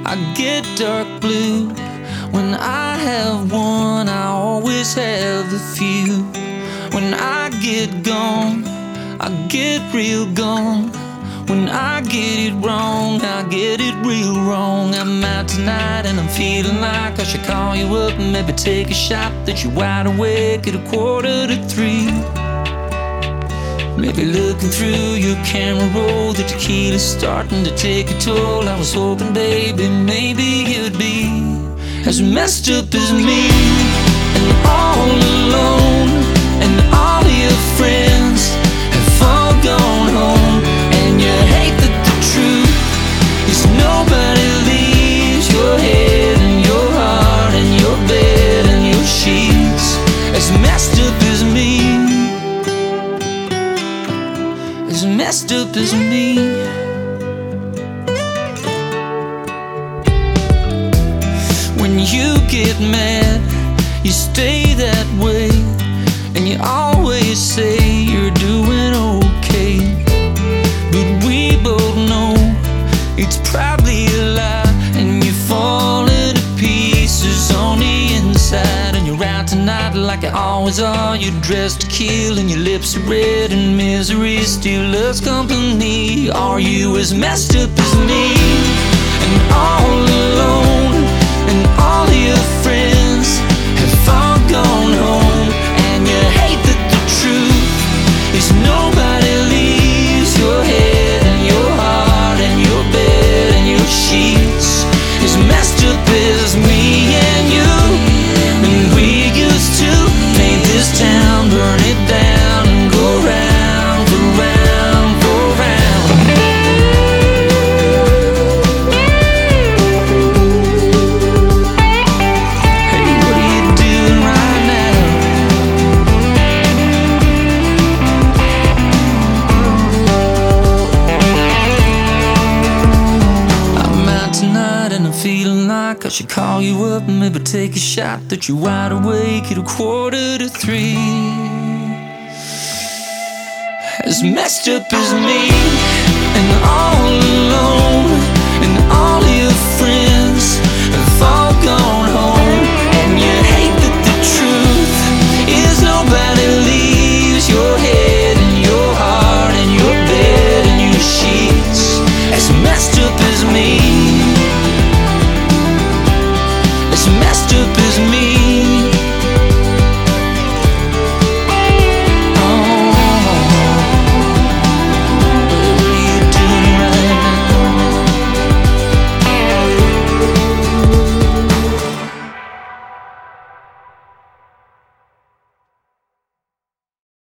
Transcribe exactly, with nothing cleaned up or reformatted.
I get dark blue. When I have one, I always have a few. When I get gone, I get real gone. When I get it wrong, I get it real wrong. I'm out tonight and I'm feeling like I should call you up and maybe take a shot that you're wide awake at a quarter to three. Maybe looking through your camera roll, the tequila's starting to take a toll. I was hoping, baby, maybe you'd be as messed up as me, and all alone, and all your friends have all gone home. And you hate that the truth is nobody leaves your head and your heart and your bed and your sheets as messed up as me, as messed up as me. When you get mad, you stay that way, and you always say you're doing okay. But we both know it's probably a lie, and you're falling to pieces on the inside. And you're out tonight like you always are. You're dressed to kill and your lips are red, and misery still loves company. Are you as messed up as me, and all alone, and all your friends have all gone home? And you hate that the truth is nobody leaves your head and your heart and your bed and your sheets as messed up as me and you. And we used to paint this town, burn it down, and go round for round for round. Hey, what are you doing right now? I'm out tonight and I'm feeling like I should call you up and maybe take a shot that you're wide awake at a quarter to three. As messed up as me, and all alone, and all your friends